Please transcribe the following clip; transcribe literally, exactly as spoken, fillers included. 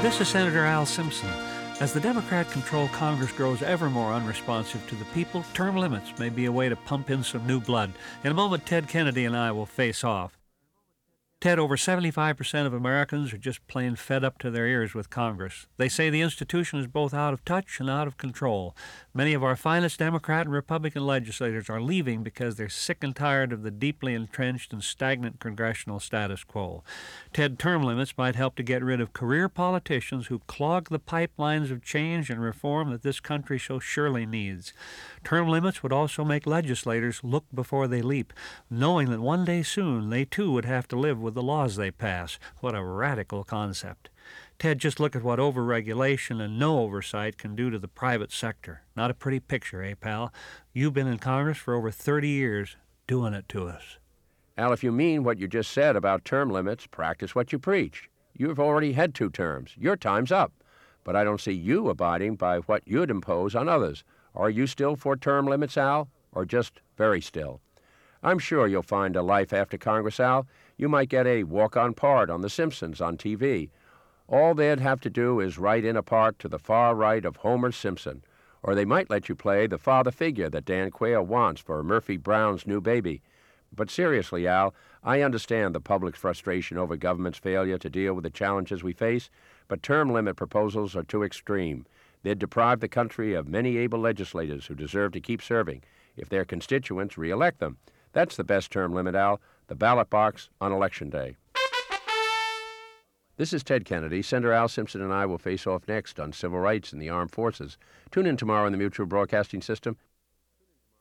This is Senator Al Simpson. As the Democrat-controlled Congress grows ever more unresponsive to the people, term limits may be a way to pump in some new blood. In a moment, Ted Kennedy and I will face off. Ted, over seventy-five percent of Americans are just plain fed up to their ears with Congress. They say the institution is both out of touch and out of control. Many of our finest Democrat and Republican legislators are leaving because they're sick and tired of the deeply entrenched and stagnant congressional status quo. Ted, term limits might help to get rid of career politicians who clog the pipelines of change and reform that this country so surely needs. Term limits would also make legislators look before they leap, knowing that one day soon they too would have to live with the laws they pass. What a radical concept. Ted, just look at what overregulation and no oversight can do to the private sector. Not a pretty picture, eh, pal? You've been in Congress for over thirty years, doing it to us. Al, if you mean what you just said about term limits, practice what you preach. You've already had two terms. Your time's up. But I don't see you abiding by what you'd impose on others. Are you still for term limits, Al, or just very still? I'm sure you'll find a life after Congress, Al. You might get a walk-on part on The Simpsons on T V. All they'd have to do is write in a part to the far right of Homer Simpson. Or they might let you play the father figure that Dan Quayle wants for Murphy Brown's new baby. But seriously, Al, I understand the public's frustration over government's failure to deal with the challenges we face, but term limit proposals are too extreme. They'd deprive the country of many able legislators who deserve to keep serving if their constituents re-elect them. That's the best term limit, Al, the ballot box on Election Day. This is Ted Kennedy. Senator Al Simpson and I will face off next on civil rights and the armed forces. Tune in tomorrow on the Mutual Broadcasting System